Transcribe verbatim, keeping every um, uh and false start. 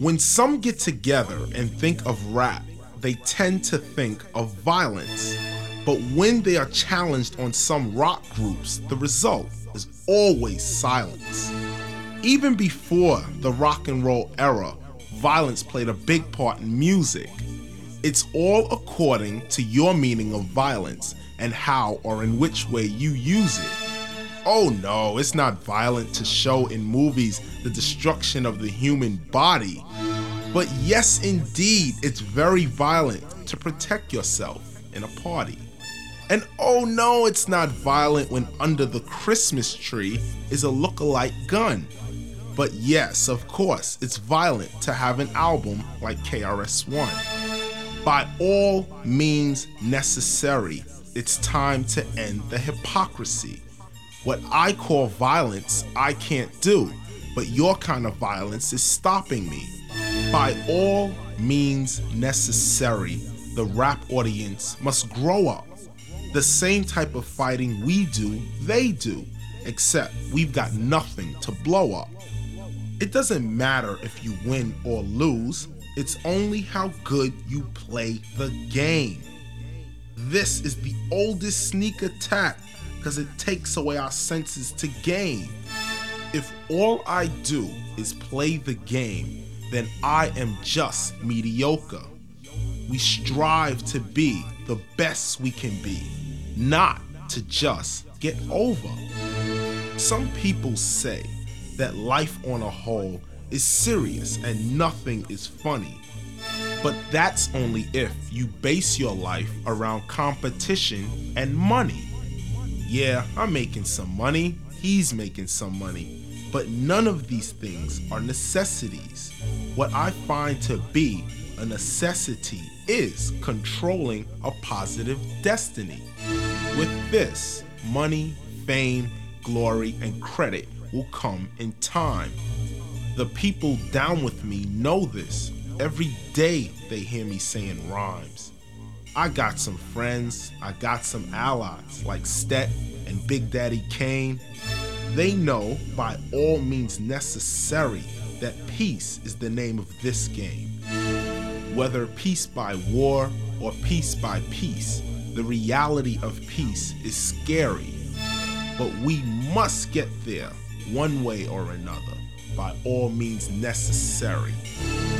When some get together and think of rap, they tend to think of violence. But when they are challenged on some rock groups, the result is always silence. Even before the rock and roll era, violence played a big part in music. It's all according to your meaning of violence and how or in which way you use it. Oh no, it's not violent to show in movies the destruction of the human body. But yes, indeed, it's very violent to protect yourself in a party. And oh no, it's not violent when under the Christmas tree is a look-alike gun. But yes, of course, it's violent to have an album like K R S One. By all means necessary, it's time to end the hypocrisy. What I call violence, I can't do, but your kind of violence is stopping me. By all means necessary, the rap audience must grow up. The same type of fighting we do, they do, except we've got nothing to blow up. It doesn't matter if you win or lose, it's only how good you play the game. This is the oldest sneak attack because it takes away our senses to game. If all I do is play the game, then I am just mediocre. We strive to be the best we can be, not to just get over. Some people say that life on a whole is serious and nothing is funny. But that's only if you base your life around competition and money. Yeah, I'm making some money, he's making some money, but none of these things are necessities. What I find to be a necessity is controlling a positive destiny. With this, money, fame, glory, and credit will come in time. The people down with me know this. Every day they hear me saying rhymes. I got some friends, I got some allies like Stet and Big Daddy Kane. They know by all means necessary that peace is the name of this game. Whether peace by war or peace by peace, the reality of peace is scary. But we must get there one way or another, by all means necessary.